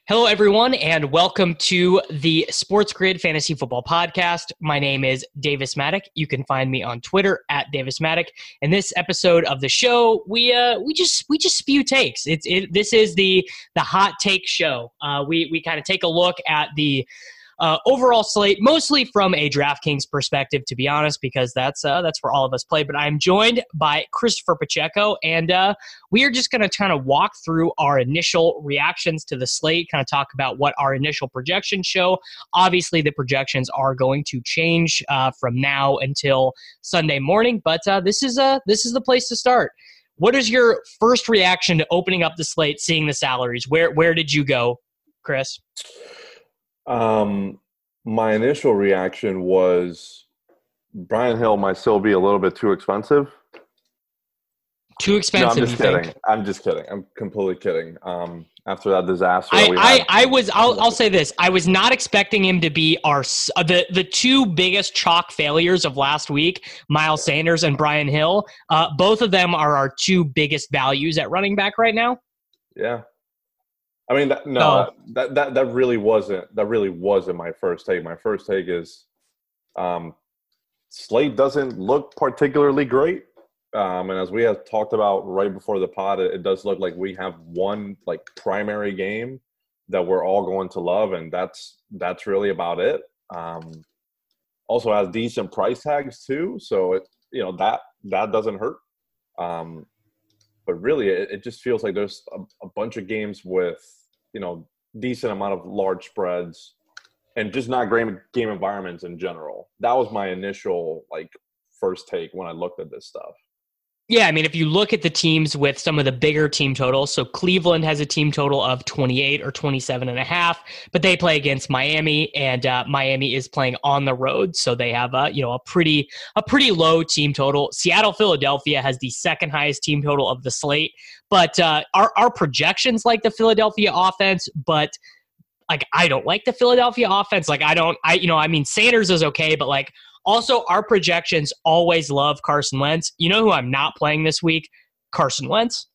Hello, everyone, and welcome to the Sports Grid Fantasy Football Podcast. My name is Davis Maddock. You can find me on Twitter at Davis Maddock. In this episode of the show, we just spew takes. This is the hot take show. We kind of take a look at the overall slate, mostly from a DraftKings perspective, to be honest, because that's where all of us play. But I'm joined by Christopher Pacheco, and we are just going to kind of walk through our initial reactions to the slate, kind of talk about what our initial projections show. Obviously, the projections are going to change from now until Sunday morning, but this is the place to start. What is your first reaction to opening up the slate, seeing the salaries? Where did you go, Chris? My initial reaction was Brian Hill might still be a little bit too expensive. Too expensive? No, I'm just kidding. I'm just kidding. I'm completely kidding. After that disaster, I'll say this: I was not expecting him to be the two biggest chalk failures of last week, Miles Sanders and Brian Hill. Both of them are our two biggest values at running back right now. Yeah. I mean, that really wasn't my first take. My first take is slate doesn't look particularly great. And as we have talked about right before the pod, it does look like we have one primary game that we're all going to love, and that's really about it. Also has decent price tags too, so that doesn't hurt. But really, it just feels like there's a bunch of games with, decent amount of large spreads and just not great game environments in general. That was my initial, first take when I looked at this stuff. Yeah, I mean, if you look at the teams with some of the bigger team totals, so Cleveland has a team total of 28 or 27.5, but they play against Miami, and Miami is playing on the road, so they have a pretty low team total. Seattle, Philadelphia has the second highest team total of the slate, but our projections like the Philadelphia offense, but I don't like the Philadelphia offense. Sanders is okay, but also, our projections always love Carson Wentz. You know who I'm not playing this week? Carson Wentz.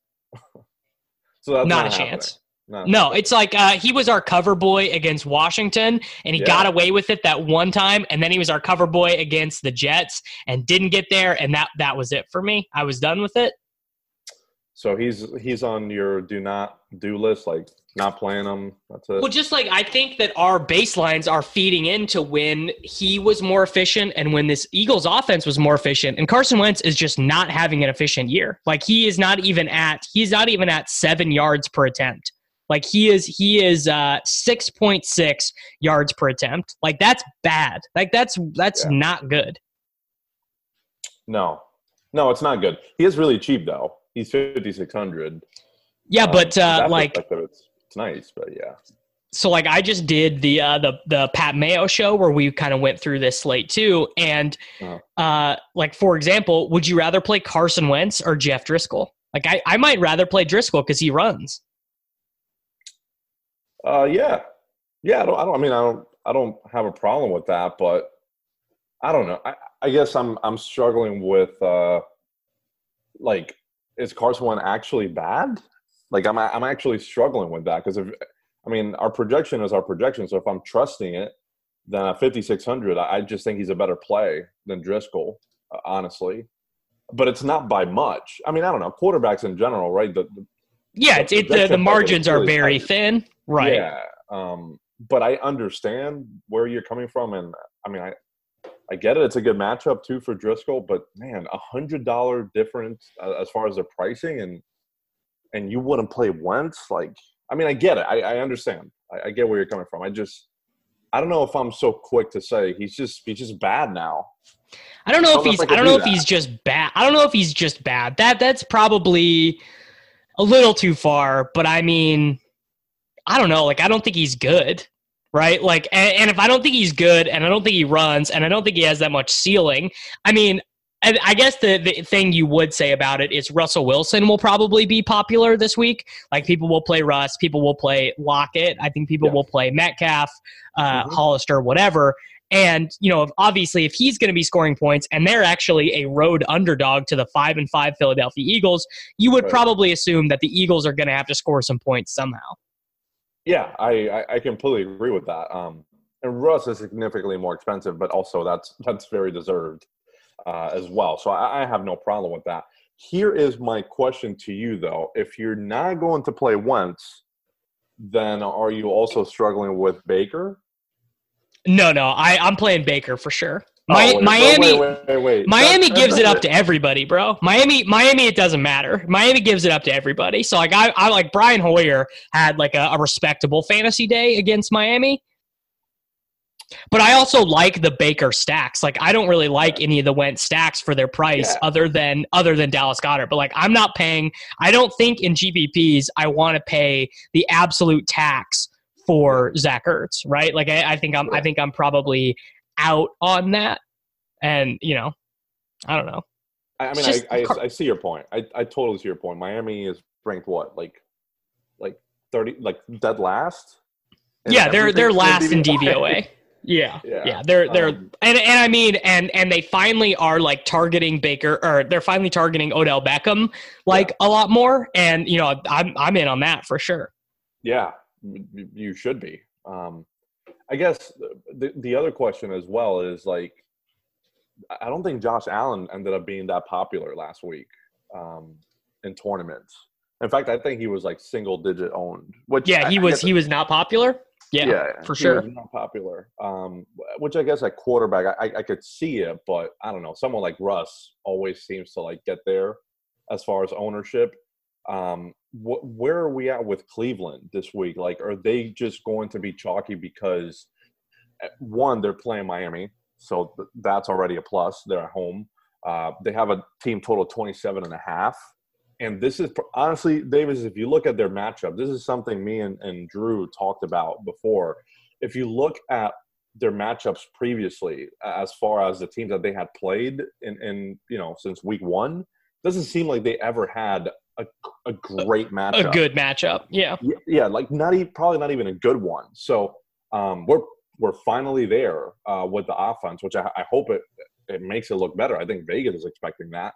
So that's not a chance. No, it's he was our cover boy against Washington, and he got away with it that one time, and then he was our cover boy against the Jets and didn't get there, and that was it for me. I was done with it. So he's on your do not do list, not playing him. That's it. Well, just I think that our baselines are feeding into when he was more efficient and when this Eagles offense was more efficient. And Carson Wentz is just not having an efficient year. He's not even at 7 yards per attempt. He is 6.6 yards per attempt. That's bad. That's not good. No, it's not good. He is really cheap though. He's 5,600. Yeah, but it's nice, but yeah. So I just did the Pat Mayo show where we kind of went through this slate too, and for example, would you rather play Carson Wentz or Jeff Driscoll? I might rather play Driscoll because he runs. Yeah. I don't have a problem with that, but I don't know. I guess I'm struggling with is Carson Wentz actually bad? I'm actually struggling with that because our projection is our projection. So if I'm trusting it, then at 5,600, I just think he's a better play than Driscoll, honestly. But it's not by much. I don't know. Quarterbacks in general, right? The margins are very thin, right? Yeah. But I understand where you're coming from, and I get it. It's a good matchup too for Driscoll, but man, $100 difference as far as the pricing, and you wouldn't play Wentz. I get it. I understand. I get where you're coming from. I don't know if I'm so quick to say he's just bad now. I don't know if he's just bad. I don't know if he's just bad. That's probably a little too far, but I don't know. I don't think he's good. Right? And if I don't think he's good, and I don't think he runs, and I don't think he has that much ceiling, I guess the thing you would say about it is Russell Wilson will probably be popular this week. People will play Russ, people will play Lockett, I think people will play Metcalf, Hollister, whatever. And, obviously if he's going to be scoring points and they're actually a road underdog to the 5-5 Philadelphia Eagles, you would probably assume that the Eagles are going to have to score some points somehow. Yeah, I completely agree with that. And Russ is significantly more expensive, but also that's very deserved as well. So I have no problem with that. Here is my question to you, though. If you're not going to play Wentz, then are you also struggling with Baker? No, I'm playing Baker for sure. Oh, wait. Miami gives it up to everybody, bro. Miami, it doesn't matter. Miami gives it up to everybody. So like I like Brian Hoyer had like a respectable fantasy day against Miami. But I also like the Baker stacks. Like I don't really like any of the Wentz stacks for their price other than Dallas Goedert. But like I'm not paying. I don't think in GPPs I want to pay the absolute tax for Zach Ertz, right? Like I think I'm probably out on that, and I don't know. I mean, I see your point. I totally see your point. Miami is ranked what, like 30, like dead last. Yeah, they're last in DVOA. Yeah. They're I mean, and they finally are like targeting Baker, or they're finally targeting Odell Beckham a lot more, and I'm in on that for sure. Yeah, you should be. I guess the other question as well is like, I don't think Josh Allen ended up being that popular last week in tournaments. In fact, I think he was like single digit owned. He was not popular. Yeah, for sure. He was not popular. Which I guess at quarterback, I could see it, but I don't know. Someone like Russ always seems to like get there as far as ownership. Where are we at with Cleveland this week? Like, are they just going to be chalky because one, they're playing Miami, so that's already a plus. They're at home. They have a team total of 27.5. And this is honestly, Davis, if you look at their matchup, this is something me and Drew talked about before. If you look at their matchups previously, as far as the teams that they had played in since week one, doesn't seem like they ever had a great matchup. A good matchup, yeah. Yeah, like probably not even a good one. So we're finally there with the offense, which I hope it makes it look better. I think Vegas is expecting that.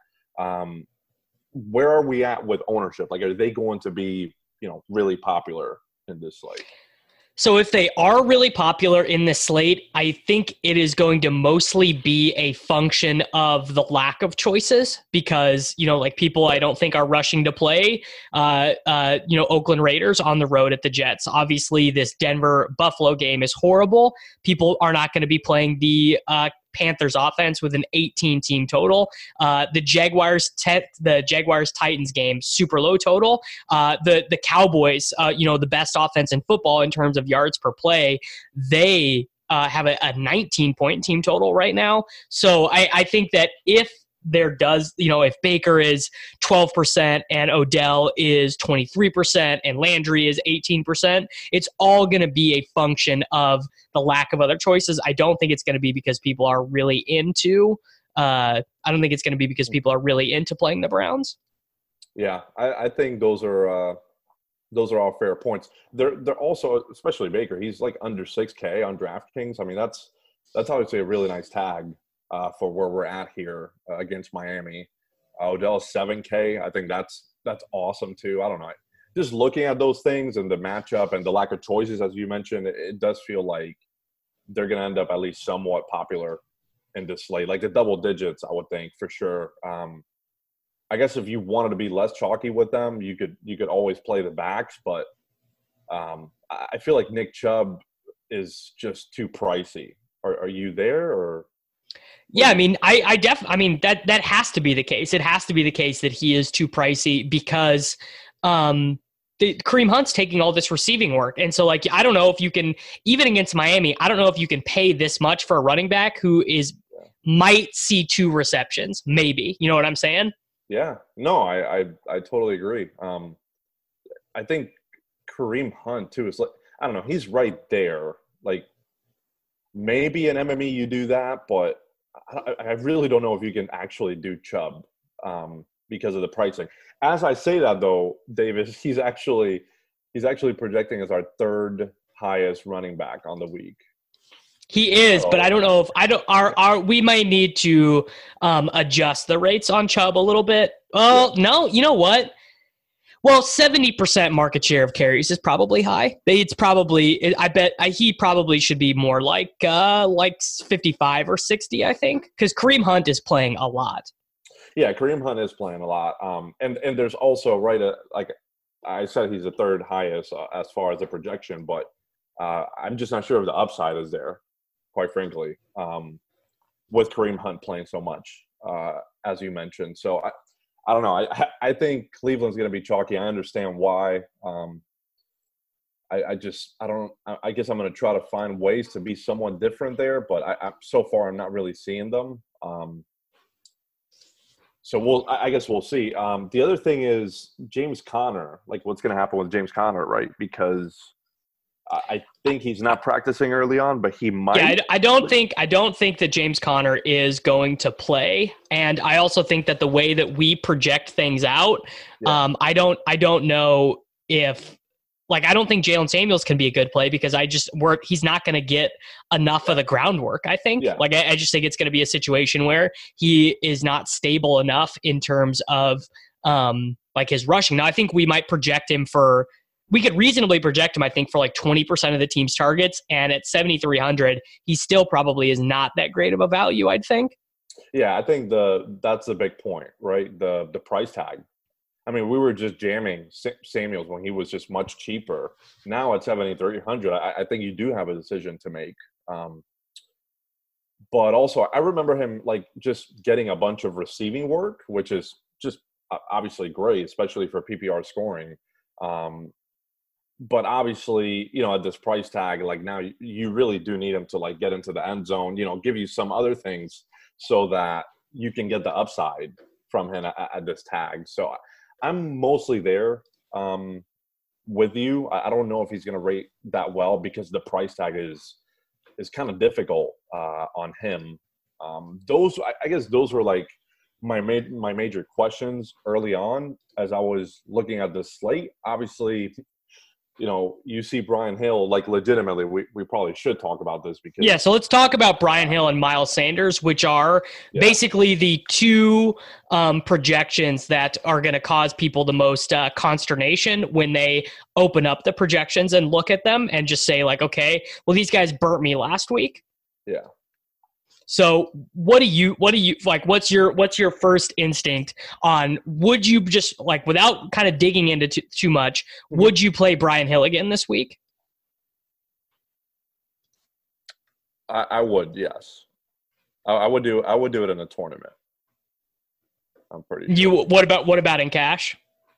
Where are we at with ownership? Like, are they going to be, really popular in this slate? So if they are really popular in this slate, I think it is going to mostly be a function of the lack of choices because, like people I don't think are rushing to play, Oakland Raiders on the road at the Jets. Obviously, this Denver-Buffalo game is horrible. People are not going to be playing the Panthers offense with an 18-team total. The Jaguars-Titans game, super low total. The Cowboys, the best offense in football in terms of yards per play, they have a 19-point team total right now. So I think that if Baker is 12% and Odell is 23% and Landry is 18%, it's all going to be a function of the lack of other choices. I don't think it's going to be because people are really into playing the Browns. Yeah, I think those are all fair points. They're also, especially Baker, he's like under 6K on DraftKings. I mean, that's obviously a really nice tag for where we're at here against Miami. Odell 7K. I think that's awesome too. I don't know. Just looking at those things and the matchup and the lack of choices, as you mentioned, it does feel like they're going to end up at least somewhat popular in this slate. Like the double digits, I would think for sure. I guess if you wanted to be less chalky with them, you could always play the backs, but I feel like Nick Chubb is just too pricey. Are you there or? Yeah, I mean, that has to be the case. It has to be the case that he is too pricey because Kareem Hunt's taking all this receiving work. And so, like, I don't know if you can, even against Miami, I don't know if you can pay this much for a running back who might see 2 receptions, maybe. You know what I'm saying? Yeah. No, I totally agree. I think Kareem Hunt, too, is like, I don't know, he's right there. Like, maybe in MME you do that, but I really don't know if you can actually do Chubb because of the pricing. As I say that, though, Davis, he's actually projecting as our 3rd highest running back on the week. He is, but I don't know if we might need to adjust the rates on Chubb a little bit. Oh, yeah. No, you know what? Well, 70% market share of carries is probably high. It's probably, I bet he probably should be more like 55 or 60, I think, because Kareem Hunt is playing a lot. Yeah, Kareem Hunt is playing a lot. And there's also, right, like I said, he's the third highest as far as the projection, but I'm just not sure if the upside is there, quite frankly, with Kareem Hunt playing so much, as you mentioned. So I don't know. I think Cleveland's going to be chalky. I understand why. I guess I'm going to try to find ways to be someone different there, but so far I'm not really seeing them. So I guess we'll see. The other thing is James Conner. Like, what's going to happen with James Conner, right? Because I think he's not practicing early on, but he might. Yeah, I don't think that James Conner is going to play, and I also think that the way that we project things out, I don't know if, like, I don't think Jalen Samuels can be a good play because he's not going to get enough of the groundwork. I think, I just think it's going to be a situation where he is not stable enough in terms of like his rushing. Now, I think we might project him for. We could reasonably project him, I think, for like 20% of the team's targets. And at 7,300, he still probably is not that great of a value, I'd think. Yeah, I think that's the big point, right? The price tag. I mean, we were just jamming Samuels when he was just much cheaper. Now at 7,300, I think you do have a decision to make. But also, I remember him like just getting a bunch of receiving work, which is just obviously great, especially for PPR scoring. But obviously, at this price tag, like now you really do need him to like get into the end zone, give you some other things so that you can get the upside from him at this tag. So I'm mostly there with you. I don't know if he's going to rate that well because the price tag is kind of difficult on him. I guess those were like my major questions early on as I was looking at the slate. Obviously, you see Brian Hill, like legitimately, we probably should talk about this because. Yeah, so let's talk about Brian Hill and Miles Sanders, which are basically the two projections that are going to cause people the most consternation when they open up the projections and look at them and just say like, okay, well, these guys burnt me last week. Yeah. So what do you like? What's your first instinct on? Would you just like, without kind of digging into too much, would you play Brian Hill again this week? I would, yes. I would do it in a tournament. I'm pretty sure. What about in cash?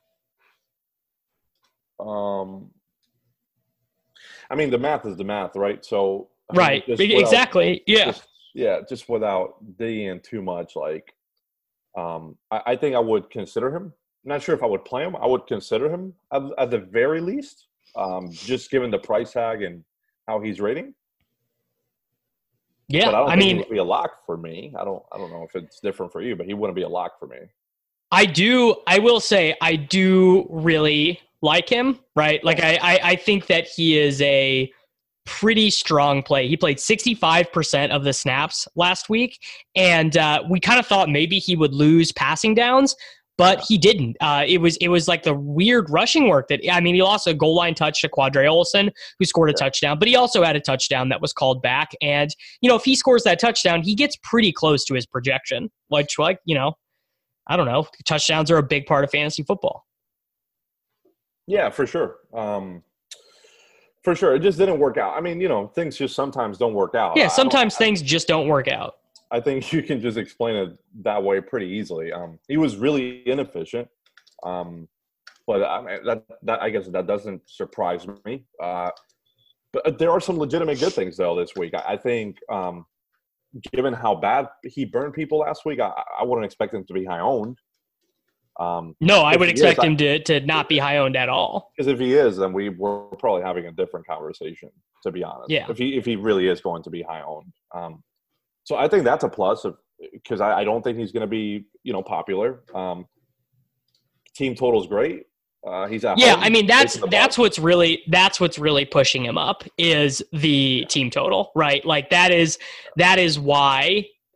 I mean, the math is the math, right? So right, exactly, yeah. Just without digging in too much, like, I think I would consider him. I'm not sure if I would play him. I would consider him at the very least, just given the price tag and how he's rating. Yeah, but I don't think he would be a lock for me. I don't know if it's different for you, but he wouldn't be a lock for me. I will say I do really like him, right? Like I think that he is a pretty strong play. He played 65% of the snaps last week, and we kind of thought maybe he would lose passing downs, but he didn't. It was like the weird rushing work he lost a goal line touch to Quadre Olson, who scored a touchdown, but he also had a touchdown that was called back. And, if he scores that touchdown, he gets pretty close to his projection, which, I don't know. Touchdowns are a big part of fantasy football. Yeah, for sure. For sure. It just didn't work out. I mean, things just sometimes don't work out. Yeah, sometimes things just don't work out. I think you can just explain it that way pretty easily. He was really inefficient. But I mean, that I guess that doesn't surprise me. But there are some legitimate good things, though, this week. I think given how bad he burned people last week, I wouldn't expect him to be high-owned. No, I would expect him to not be high-owned at all. Because if he is, then we're probably having a different conversation, to be honest. Yeah. If he really is going to be high-owned. So I think that's a plus because I don't think he's going to be, popular. Team total is great. He's at home. I mean that's what's really pushing him up is the team total, right? Like that is why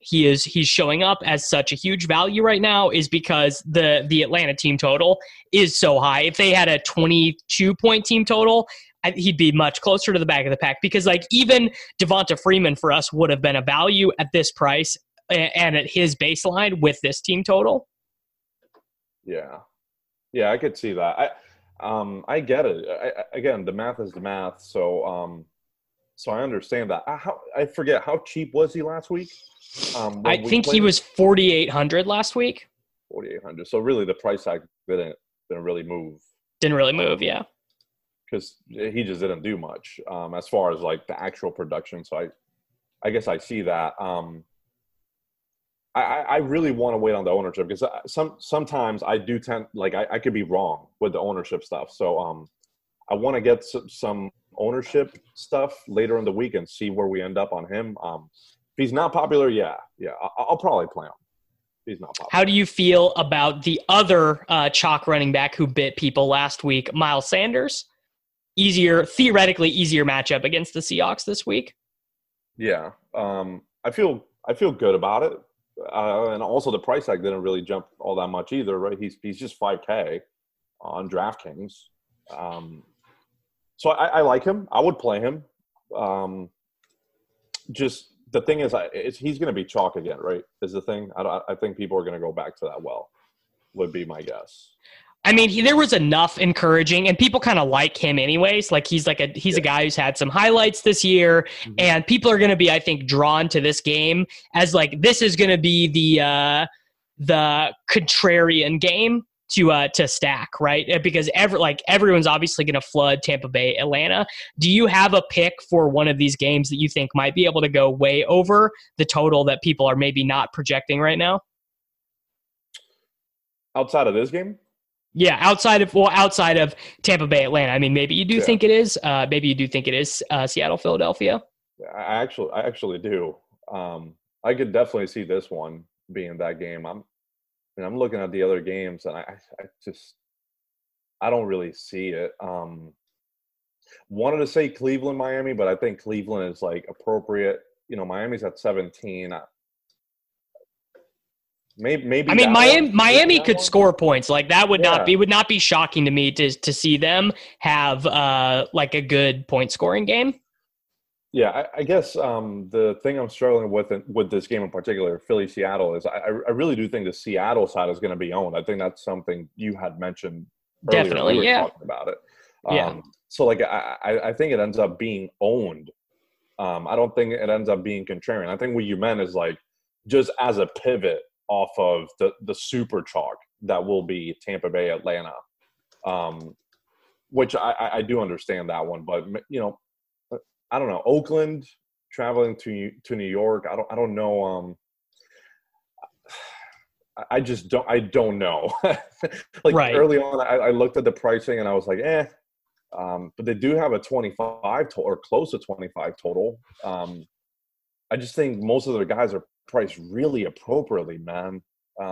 he's showing up as such a huge value right now is because the Atlanta team total is so high. If they had a 22-point team total, he'd be much closer to the back of the pack, because like even Devonta Freeman for us would have been a value at this price and at his baseline with this team total. Yeah, I could see that. I get it. Again, the math is the math. So I understand that. I forget, how cheap was he last week? I think he was 4,800 last week. 4,800. So really, the price tag didn't really move. Didn't really move, yeah. Because he just didn't do much as far as like the actual production. So I guess I see that. I really want to wait on the ownership, because sometimes I do tend, like, I could be wrong with the ownership stuff. So I want to get some ownership stuff later in the week and see where we end up on him. If he's not popular, I'll probably play him. If he's not popular. How do you feel about the other chalk running back who bit people last week, Miles Sanders? Theoretically easier matchup against the Seahawks this week. Yeah, I feel good about it. And also the price tag didn't really jump all that much either, right? He's just $5K on DraftKings. So I like him. I would play him. Just the thing is, he's going to be chalk again, right? Is the thing. I think people are going to go back to that well, would be my guess. I mean, there was enough encouraging, and people kind of like him anyways. Like he's a guy who's had some highlights this year, and people are going to be, I think, drawn to this game as like this is going to be the contrarian game to stack, right? Because everyone's obviously going to flood Tampa Bay, Atlanta. Do you have a pick for one of these games that you think might be able to go way over the total that people are maybe not projecting right now? Outside of this game? Yeah, outside of Tampa Bay, Atlanta. I mean, maybe you do think it is. Maybe you do think it is Seattle, Philadelphia. I actually do. I could definitely see this one being that game. I'm looking at the other games, and I don't really see it. Wanted to say Cleveland, Miami, but I think Cleveland is like appropriate. Miami's at 17. Maybe. I mean, Miami could score points. Like that would not be shocking to me to see them have like a good point scoring game. Yeah, I guess the thing I'm struggling with this game in particular, Philly-Seattle, is I really do think the Seattle side is going to be owned. I think that's something you had mentioned earlier. Definitely, we were talking about it. So like I think it ends up being owned. I don't think it ends up being contrarian. I think what you meant is like just as a pivot off of the super chalk that will be Tampa Bay, Atlanta, which I do understand that one, but I don't know, Oakland traveling to New York. I don't know. I don't know. Early on, I looked at the pricing and I was like, but they do have a 25 total or close to 25 total. I just think most of the guys are priced really appropriately, man.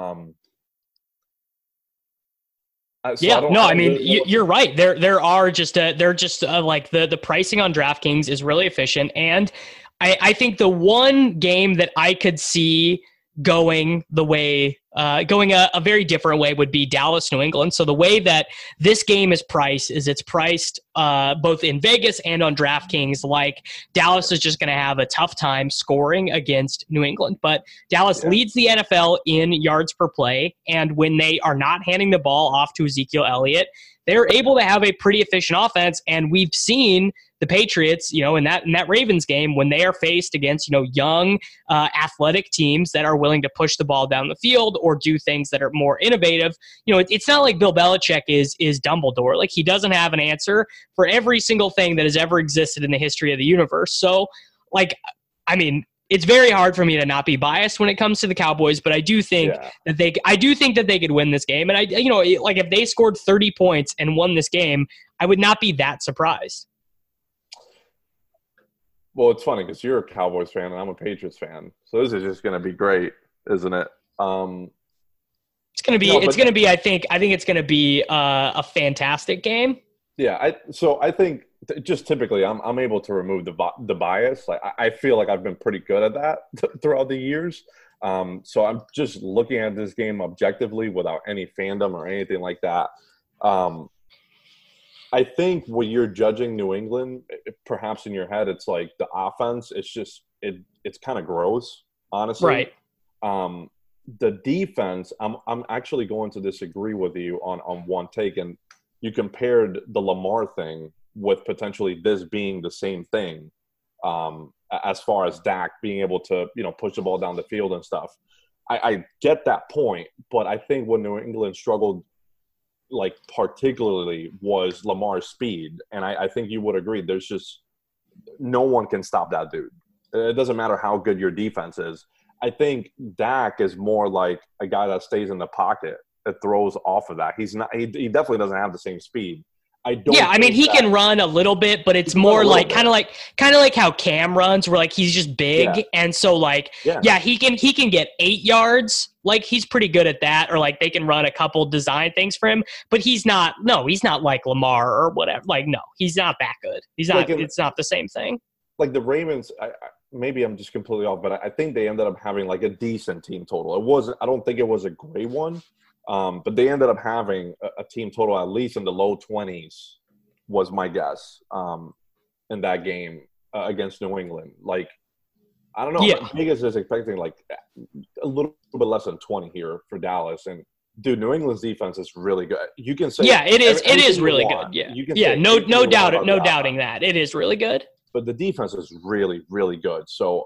You're right. There are like the pricing on DraftKings is really efficient, and I think the one game that I could see going a very different way would be Dallas, New England. So the way that this game is priced is it's priced both in Vegas and on DraftKings like Dallas is just going to have a tough time scoring against New England. But Dallas leads the NFL in yards per play, and when they are not handing the ball off to Ezekiel Elliott, they're able to have a pretty efficient offense. And we've seen the Patriots, in that Ravens game, when they are faced against, young, athletic teams that are willing to push the ball down the field or do things that are more innovative. It's not like Bill Belichick is Dumbledore. Like, he doesn't have an answer for every single thing that has ever existed in the history of the universe. So, it's very hard for me to not be biased when it comes to the Cowboys, but I do think that they could win this game. And if they scored 30 points and won this game, I would not be that surprised. Well, it's funny because you're a Cowboys fan and I'm a Patriots fan, so this is just going to be great, isn't it? It's going to be. I think it's going to be a fantastic game. Yeah, I think just typically I'm able to remove the bias. Like I feel like I've been pretty good at that throughout the years. So I'm just looking at this game objectively without any fandom or anything like that. I think when you're judging New England, perhaps in your head, it's like the offense. It's just it's kind of gross, honestly. Right. The defense, I'm actually going to disagree with you on one take, and you compared the Lamar thing with potentially this being the same thing, as far as Dak being able to push the ball down the field and stuff. I get that point, but I think when New England struggled, like particularly, was Lamar's speed, and I think you would agree. There's just no one can stop that dude. It doesn't matter how good your defense is. I think Dak is more like a guy that stays in the pocket, that throws off of that. He's not. He definitely doesn't have the same speed. I don't. Yeah, I mean he can run a little bit, but it's more like kind of like how Cam runs, where like he's just big, and so like he can get 8 yards. Like he's pretty good at that, or like they can run a couple design things for him, but he's not like Lamar or whatever. Like no, he's not that good. He's not. It's not the same thing. Like the Ravens, maybe I'm just completely off, but I think they ended up having like a decent team total. It wasn't. I don't think it was a great one, but they ended up having a team total at least in the low 20s, was my guess, in that game against New England. Like I don't know. Yeah. Vegas is expecting like a little bit less than 20 here for Dallas, and dude, New England's defense is really good. You can say it is. It is really good. Yeah. No doubting that it is really good. But the defense is really, really good. So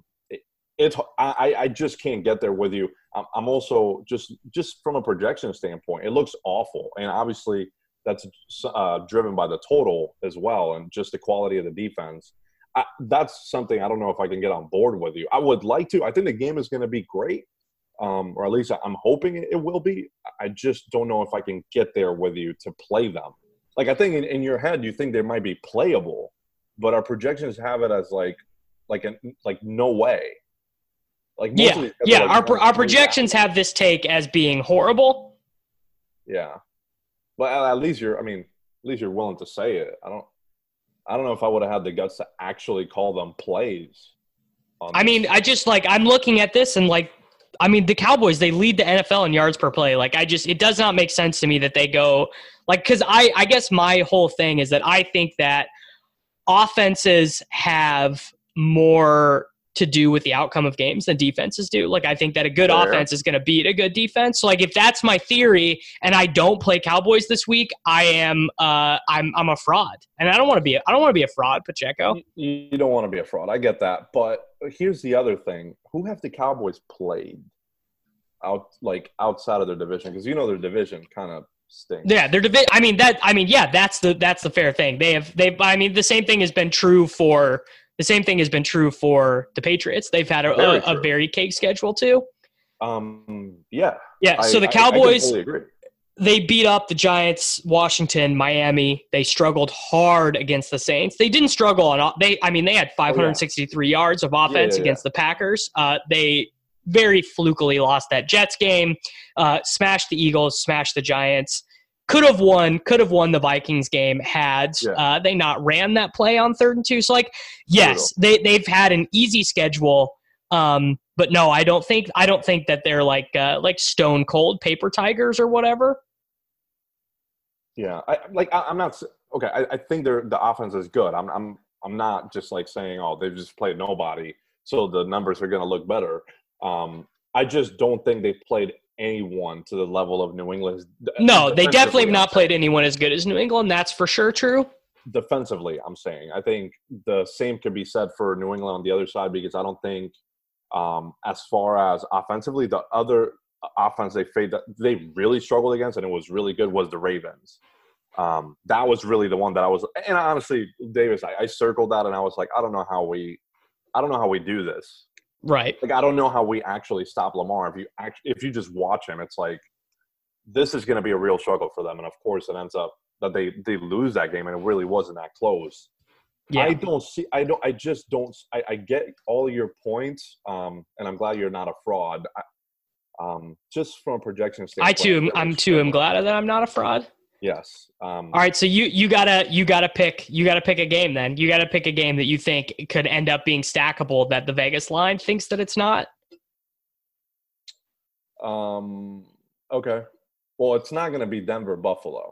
I just can't get there with you. I'm also just from a projection standpoint, it looks awful, and obviously that's driven by the total as well, and just the quality of the defense. That's something I don't know if I can get on board with you. I would like to. I think the game is going to be great, or at least I'm hoping it will be. I just don't know if I can get there with you to play them. Like I think in your head you think they might be playable, but our projections have it as like no way. Like our projections have this take as being horrible. Yeah, but at least you're willing to say it. I don't know if I would have had the guts to actually call them plays. I'm looking at this and the Cowboys, they lead the NFL in yards per play. It does not make sense to me that they go because I guess my whole thing is that I think that offenses have more to do with the outcome of games than defenses do. Like I think that a good offense is going to beat a good defense. So like if that's my theory and I don't play Cowboys this week, I'm a fraud. And I don't want to be a fraud, Pacheco. You don't want to be a fraud. I get that. But here's the other thing. Who have the Cowboys played outside of their division? Because their division kind of stinks. Yeah, their division. That's the fair thing. The same thing has been true for the Patriots. They've had a very cake schedule too. Yeah. So the Cowboys, I totally agree. They beat up the Giants, Washington, Miami. They struggled hard against the Saints. They didn't struggle on. They had 563 yards of offense against the Packers. They very flukily lost that Jets game. Smashed the Eagles. Smashed the Giants. Could have won the Vikings game had they not ran that play on 3rd and 2. So yes, they've had an easy schedule. But no, I don't think that they're like stone cold paper tigers or whatever. Yeah, I'm not okay. I think the offense is good. I'm not just saying they've just played nobody, so the numbers are going to look better. I just don't think they've played anyone to the level of New England. No, they definitely have not played anyone as good as New England. That's for sure true. Defensively, I'm saying. I think the same could be said for New England on the other side, because I don't think as far as offensively, the other offense they really struggled against, and it was really good, was the Ravens. That was really the one that I was – and honestly, Davis, I circled that, and I was like, I don't know how we do this. Right. I don't know how we actually stop Lamar. If you just watch him, it's like this is going to be a real struggle for them. And, of course, it ends up that they lose that game, and it really wasn't that close. Yeah. I get all your points, and I'm glad you're not a fraud. Just from a projection standpoint. I'm glad that I'm not a fraud. Yes. All right, so you gotta pick a game then. You gotta pick a game that you think could end up being stackable that the Vegas line thinks that it's not. Okay. Well, it's not going to be Denver Buffalo.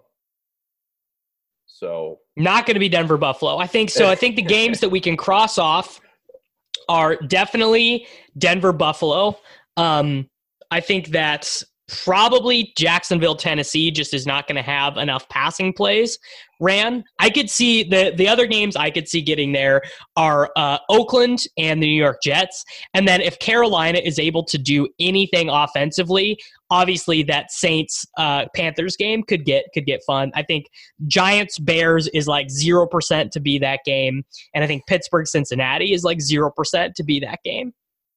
So Not going to be Denver Buffalo. I think so. I think the games that we can cross off are definitely Denver Buffalo. I think that probably Jacksonville, Tennessee just is not going to have enough passing plays ran. I could see the other games I could see getting there are Oakland and the New York Jets. And then if Carolina is able to do anything offensively, obviously that Saints Panthers game could get fun. I think Giants Bears is like 0% to be that game. And I think Pittsburgh Cincinnati is like 0% to be that game.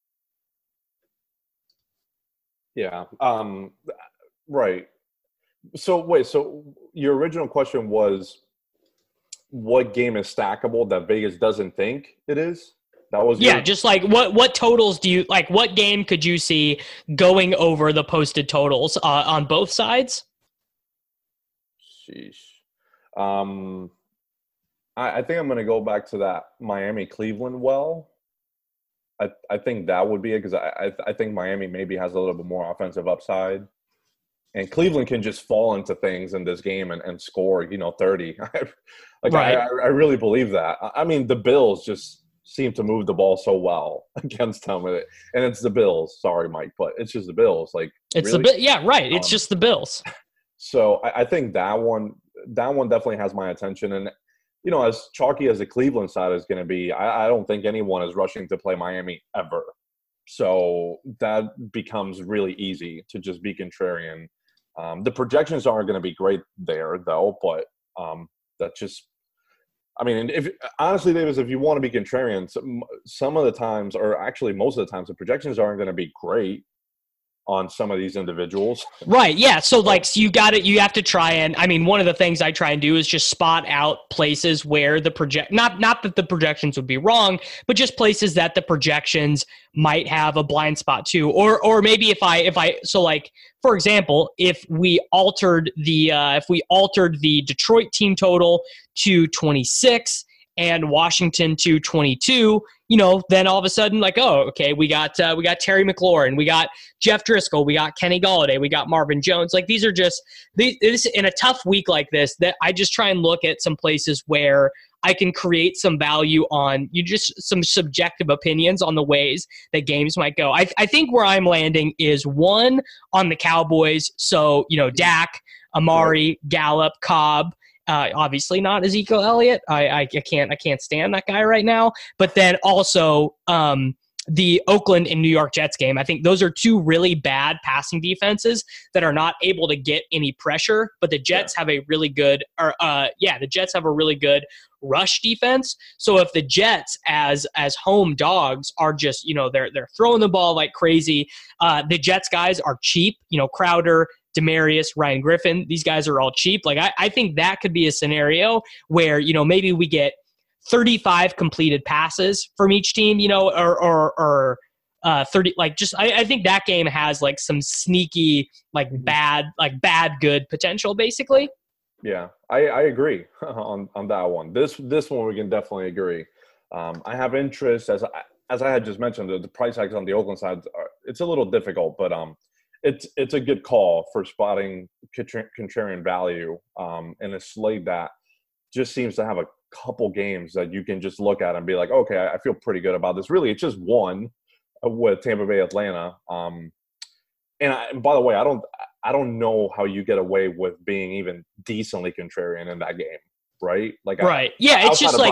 Yeah. Right. So wait, so your original question was what game is stackable that Vegas doesn't think it is? That was just like what totals do you like? What game could you see going over the posted totals on both sides? Sheesh. I think I'm going to go back to that Miami Cleveland. I think that would be it because I think Miami maybe has a little bit more offensive upside. And Cleveland can just fall into things in this game and score, 30. Right. I really believe that. I mean, the Bills just seem to move the ball so well against them. And it's the Bills. Sorry, Mike, but it's just the Bills. It's really? Yeah, right. It's just the Bills. So I think that one definitely has my attention. And, as chalky as the Cleveland side is going to be, I don't think anyone is rushing to play Miami ever. So that becomes really easy to just be contrarian. The projections aren't going to be great there, though, but that's just – I mean, honestly, Davis, if you want to be contrarian, some of the times, or actually most of the times, the projections aren't going to be great on some of these individuals. Right. Yeah. So you have to try and, I mean, one of the things I try and do is just spot out places where the not that the projections would be wrong, but just places that the projections might have a blind spot to, or maybe for example, if we altered the Detroit team total to 26 and Washington to 22, then all of a sudden, we got Terry McLaurin, we got Jeff Driscoll, we got Kenny Golladay, we got Marvin Jones. These are just this in a tough week like this, that I just try and look at some places where I can create some value on some subjective opinions on the ways that games might go. I think where I'm landing is one on the Cowboys. So, Dak, Amari, Gallup, Cobb. Obviously not Ezekiel Elliott. I can't stand that guy right now. But then also the Oakland and New York Jets game. I think those are two really bad passing defenses that are not able to get any pressure. But the Jets have a really good, the Jets have a really good rush defense. So if the Jets as home dogs are just they're throwing the ball like crazy, the Jets guys are cheap. Crowder, Demaryius, Ryan Griffin, these guys are all cheap. I think that could be a scenario where, maybe we get 35 completed passes from each team, or 30, I think that game has some sneaky, bad good potential basically. Yeah, I agree on that one. This one we can definitely agree. I have interest as I had just mentioned, the price tags on the Oakland side, it's a little difficult, but it's a good call for spotting contrarian value in a slate that just seems to have a couple games that you can just look at and be like, okay, I feel pretty good about this. Really, it's just one with Tampa Bay, Atlanta. And by the way, I don't know how you get away with being even decently contrarian in that game. Right? Right. Yeah, it's just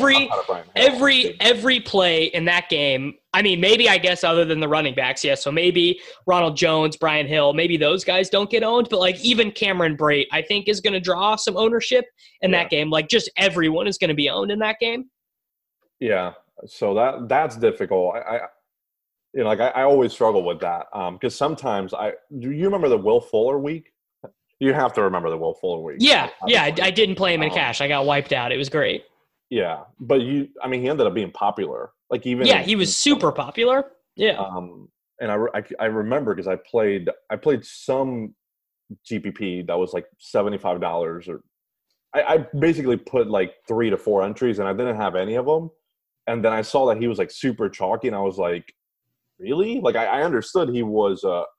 every play in that game. I mean, maybe I guess other than the running backs, yeah. So maybe Ronald Jones, Brian Hill, maybe those guys don't get owned, but even Cameron Brate, I think is going to draw some ownership in that game. Just everyone is going to be owned in that game. Yeah. So that's difficult. I always struggle with that because sometimes do you remember the Will Fuller week? You have to remember the Will Fuller week. Yeah, I didn't play him in cash. I got wiped out. It was great. Yeah, but he ended up being popular. He was super popular. Yeah. And I remember because I played some GPP that was $75, or I basically put 3 to 4 entries and I didn't have any of them. And then I saw that he was super chalky and I was like, really? I understood he was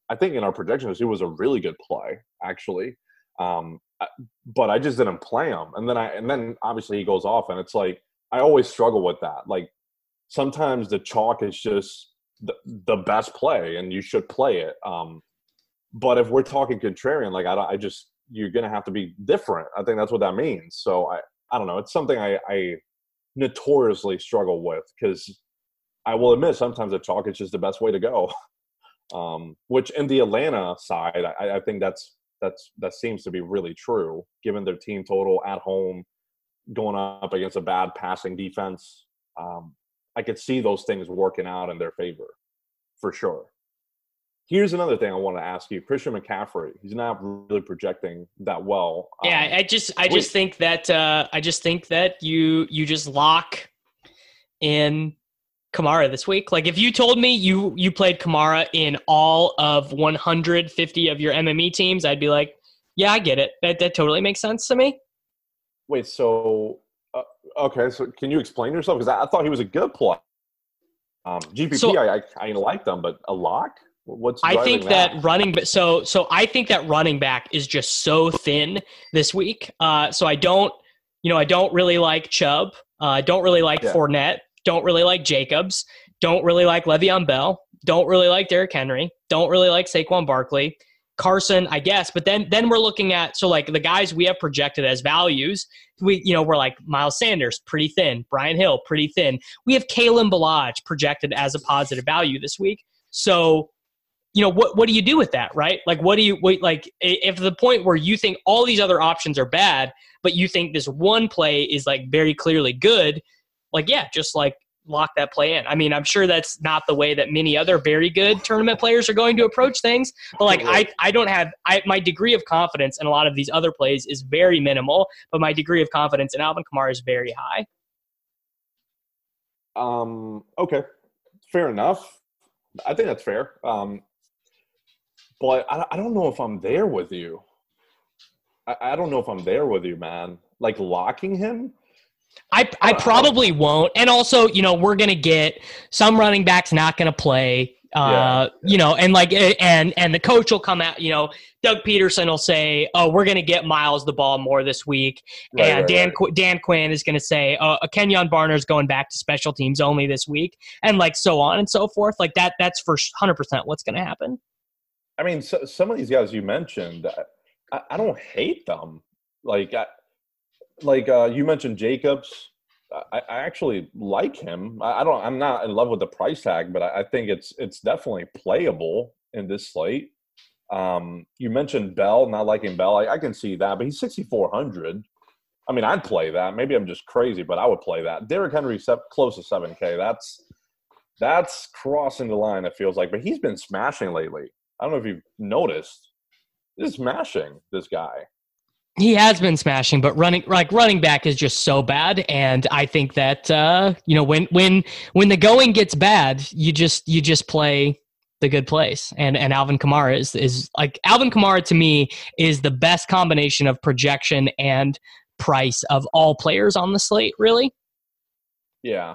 I think in our projections, he was a really good play, actually. But I just didn't play him. And then obviously he goes off, and it's like, I always struggle with that. Like, sometimes the chalk is just the best play, and you should play it. But if we're talking contrarian, like, you're going to have to be different. I think that's what that means. So I don't know. It's something I notoriously struggle with, because I will admit sometimes the chalk is just the best way to go. Which in the Atlanta side, I think that seems to be really true, given their team total at home, going up against a bad passing defense. I could see those things working out in their favor, for sure. Here's another thing I want to ask you. Christian McCaffrey, he's not really projecting that well. Yeah, I just think that you just lock in Kamara this week. Like, if you told me you played Kamara in all of 150 of your MME teams, I'd be like, yeah, I get it. That totally makes sense to me. Wait, so okay, so can you explain yourself? Because I thought he was a good play. GPP, I liked him, but a lock? What's I think that so I think that running back is just so thin this week. So I don't really like Chubb. Don't really like Fournette. Don't really like Jacobs. Don't really like Le'Veon Bell. Don't really like Derrick Henry. Don't really like Saquon Barkley. Carson, I guess. But then we're looking at, so like the guys we have projected as values, we're like Miles Sanders, pretty thin. Brian Hill, pretty thin. We have Kalen Ballage projected as a positive value this week. So, what do you do with that, right? Like, if the point where you think all these other options are bad, but you think this one play is like very clearly good, like, yeah, just like lock that play in. I mean, I'm sure that's not the way that many other very good tournament players are going to approach things, but like, I don't have, my degree of confidence in a lot of these other plays is very minimal, but my degree of confidence in Alvin Kamara is very high. Okay. Fair enough. I think that's fair. But I don't know if I'm there with you. I don't know if I'm there with you, man. Like, locking him? I probably won't. And also, we're going to get some running backs not going to play, and the coach will come out, Doug Peterson will say, oh, we're going to get Miles the ball more this week. Dan Quinn is going to say, Kenyon Barner's going back to special teams only this week. And like, so on and so forth. Like that's for 100% what's going to happen. I mean, some of these guys you mentioned, I don't hate them. Like you mentioned Jacobs. I actually like him. I'm not in love with the price tag, but I think it's definitely playable in this slate. You mentioned Bell, not liking Bell. I can see that, but he's 6,400. I mean, I'd play that. Maybe I'm just crazy, but I would play that. Derrick Henry close to 7K. That's crossing the line, it feels like. But he's been smashing lately. I don't know if you've noticed. He's smashing, this guy. He has been smashing, but running back is just so bad. And I think that when the going gets bad, you just play the good place. And Alvin Kamara is like, Alvin Kamara to me is the best combination of projection and price of all players on the slate, really. Yeah.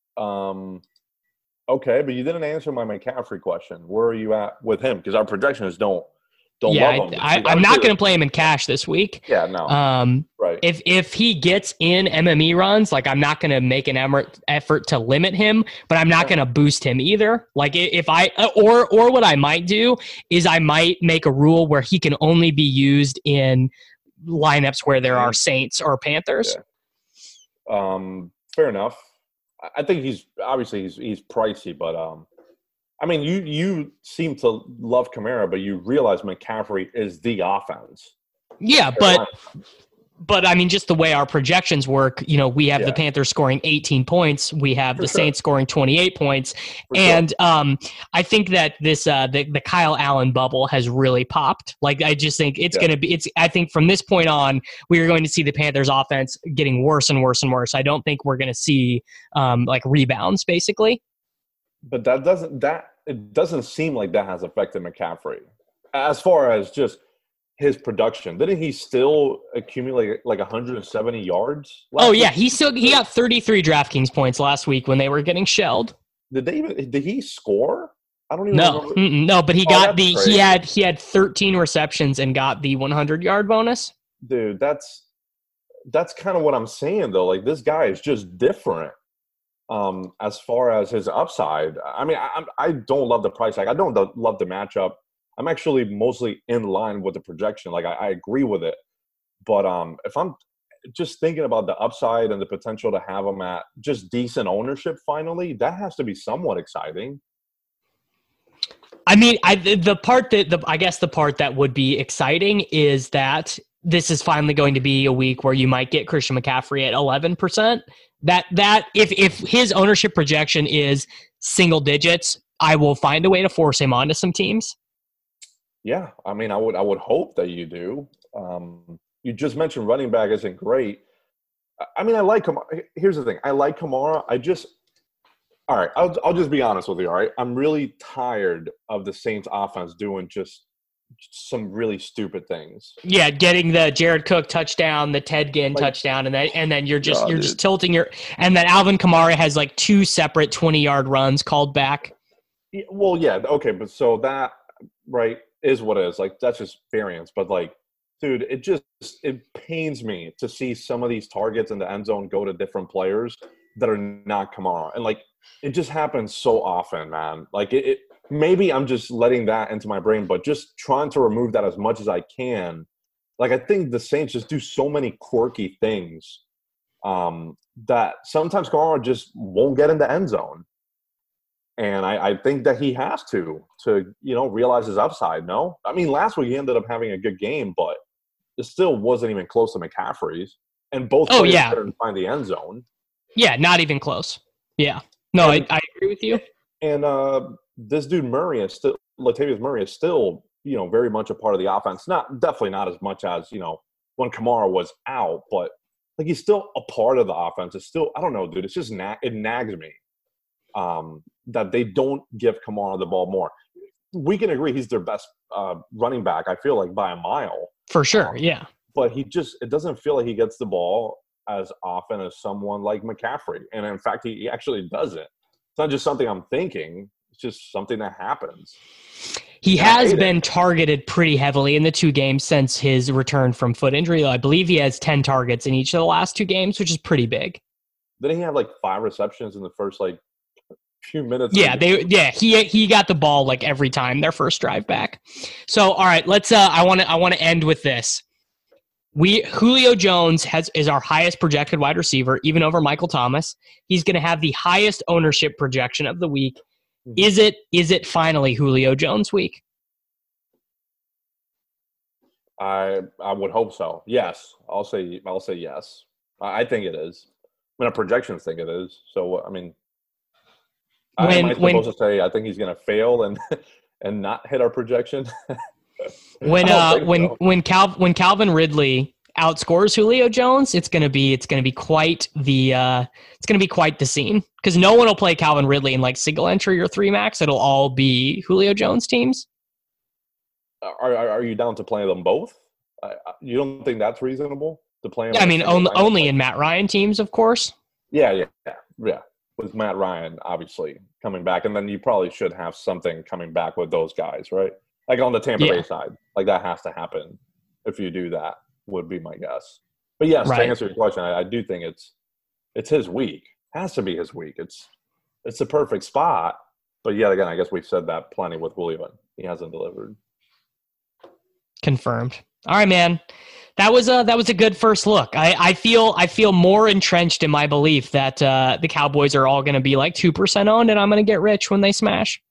Okay, but you didn't answer my McCaffrey question. Where are you at with him? Because our projections don't love him. I'm not going to play him in cash this week. Yeah, no. Right. If he gets in MME runs, like, I'm not going to make an effort to limit him, but I'm not going to boost him either. Like, if I or what I might do is I might make a rule where he can only be used in lineups where there are Saints or Panthers. Yeah. Fair enough. I think he's pricey, but I mean, you seem to love Kamara, but you realize McCaffrey is the offense. Yeah, but I mean, just the way our projections work, we have the Panthers scoring 18 points, we have the Saints scoring 28 points, and I think that this the Kyle Allen bubble has really popped. Like, I just think it's going to be. I think from this point on, we are going to see the Panthers offense getting worse and worse and worse. I don't think we're going to see like rebounds, basically. But it doesn't seem like that has affected McCaffrey as far as just his production. Didn't he still accumulate like 170 yards? Oh yeah, he got 33 DraftKings points last week when they were getting shelled. Did he score? I don't even No, remember. no, but he Oh, got that's he crazy. had 13 receptions and got the 100-yard bonus. Dude, that's kind of what I'm saying though. Like this guy is just different. As far as his upside, I mean, I don't love the price tag. I don't love the matchup. I'm actually mostly in line with the projection. Like I agree with it, but if I'm just thinking about the upside and the potential to have him at just decent ownership, finally, that has to be somewhat exciting. I mean, I guess the part that would be exciting is that this is finally going to be a week where you might get Christian McCaffrey at 11%. That if his ownership projection is single digits, I will find a way to force him onto some teams. Yeah, I mean, I would hope that you do. You just mentioned running back isn't great. I mean, I like Kamara. Here's the thing: I like Kamara. All right. I'll just be honest with you. All right, I'm really tired of the Saints offense doing just some really stupid things. Yeah, getting the Jared Cook touchdown, the Ted Ginn touchdown, and then you're just tilting and then Alvin Kamara has like two separate 20-yard runs called back. Well, yeah, okay, but so that right is what it is. Like that's just variance, but like, dude, it pains me to see some of these targets in the end zone go to different players that are not Kamara, and like it just happens so often, man. Like it maybe I'm just letting that into my brain, but just trying to remove that as much as I can. Like I think the Saints just do so many quirky things that sometimes Kamara just won't get in the end zone. And I think that he has to realize his upside, no? I mean, last week he ended up having a good game, but it still wasn't even close to McCaffrey's. And both players couldn't find the end zone. Yeah, not even close. Yeah. No, I agree with you. And this dude Latavius Murray is still, very much a part of the offense. Definitely not as much as, when Kamara was out, but like he's still a part of the offense. It's still, I don't know, dude. It's just it nags me that they don't give Kamara the ball more. We can agree he's their best running back, I feel like, by a mile. For sure, yeah. But it doesn't feel like he gets the ball as often as someone like McCaffrey. And in fact, he actually doesn't. It's not just something I'm thinking. It's just something that happens. He has been targeted pretty heavily in the two games since his return from foot injury. I believe he has 10 targets in each of the last two games, which is pretty big. Didn't he have like 5 receptions in the first few minutes? Yeah, he got the ball like every time their first drive back. So all right, let's I want to end with this. Julio Jones is our highest projected wide receiver, even over Michael Thomas. He's going to have the highest ownership projection of the week. Is it finally Julio Jones week? I would hope so. Yes, I'll say yes. I think it is. I mean, our projections think it is. So I mean, am I supposed to say I think he's going to fail and not hit our projection? When Calvin Ridley outscores Julio Jones, it's gonna be quite the scene, because no one will play Calvin Ridley in like single entry or 3 max. It'll all be Julio Jones teams. Are you down to play them both? You don't think that's reasonable to play them? Yeah, I mean only in Matt Ryan teams, of course. Yeah. With Matt Ryan obviously coming back, and then you probably should have something coming back with those guys, right? Like on the Tampa Bay side, like that has to happen if you do that, would be my guess. But yes, to answer your question, I do think it's his week. Has to be his week. It's the perfect spot. But yeah, again, I guess we've said that plenty with Julio. He hasn't delivered. Confirmed. All right, man. That was a good first look. I feel more entrenched in my belief that the Cowboys are all going to be like 2% owned, and I'm going to get rich when they smash.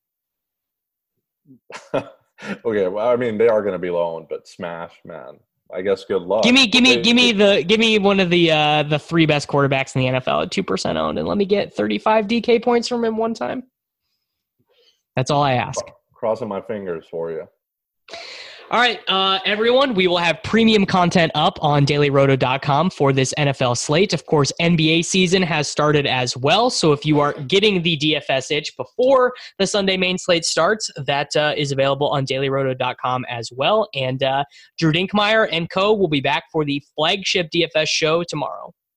Okay, well, I mean, they are going to be low owned, but smash, man. I guess good luck. Give me one of the 3 best quarterbacks in the NFL at 2% owned, and let me get 35 DK points from him one time. That's all I ask. Crossing my fingers for you. All right, everyone, we will have premium content up on dailyroto.com for this NFL slate. Of course, NBA season has started as well, so if you are getting the DFS itch before the Sunday main slate starts, that is available on dailyroto.com as well. And Drew Dinkmeyer and co. will be back for the flagship DFS show tomorrow.